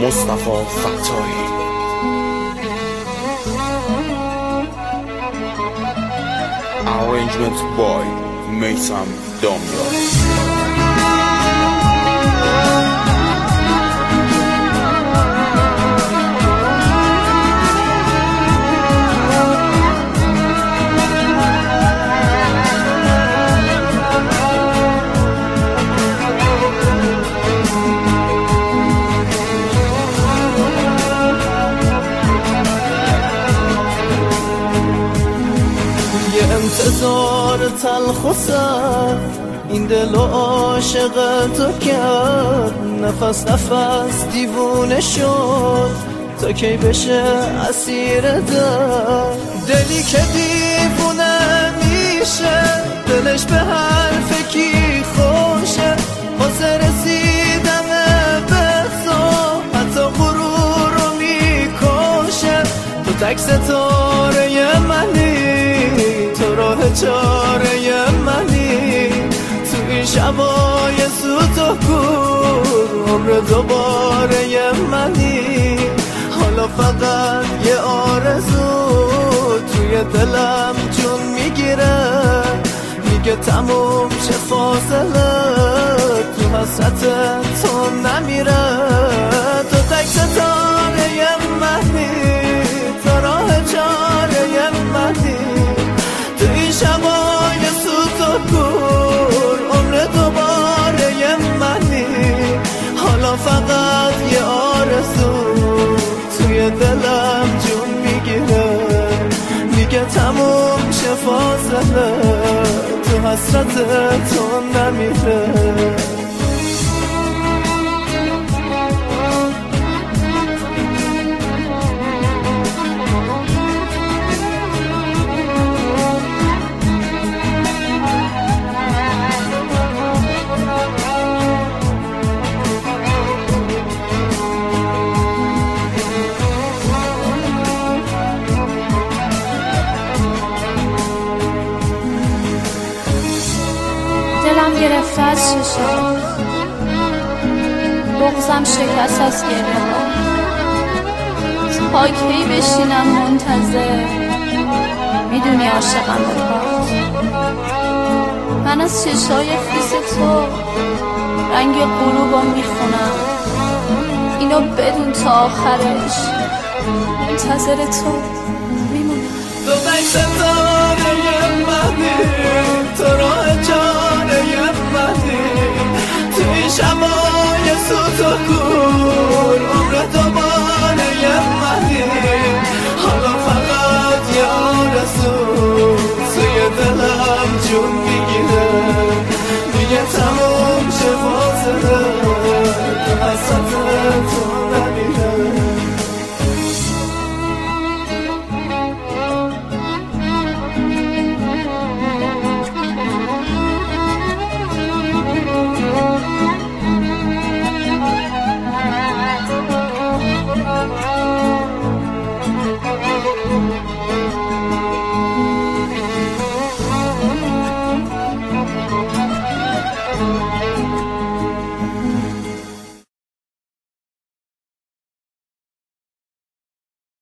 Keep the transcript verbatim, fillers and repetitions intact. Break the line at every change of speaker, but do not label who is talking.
مصطفی فتاحی. Arrangement by Meysam Damyar.
انتظار تلخ و سر این دل و عاشق تو کرد، نفس نفس دیوونه شد تا کی بشه اسیر درد. دلی که دیوونه میشه دلش به حرف کی خوشه، واسه رسیدن به تو حتی غرور رو میکشه. تو تک ستاره منی، تو راه چاره منی، تو این شبای سوت و کور عمر دوباره منی. حالا فقط یه آرزو توی دلم جون میگیره، میگه تموم چه فاصله تو حسرت تو نمیره. تو تک ستاره منی، تو راه چاره منی، تو این شبای سوت و کور عمر دوباره منی. حالا فقط یه آرزو توی دلم جون میگیره، میگه تموم شه فاصله تو حسرت تو نمیره.
دلم گرفته از شیشه، بغضم شکست از گریه ها. تا کی بشینم منتظر، میدونی عاشقم به پاس. من از چشای خیس تو رنگ غروبم میخونم، اینو بدون تا آخرش منتظر تو میمونم.
تو تک ستاره منی، تو راه چاره منی، تو این شبای سوت و کور عمر دوباره منی. حالا فقط یه آرزو توی دلم جون میگیره، میگه تموم شه فاصله تو حسرت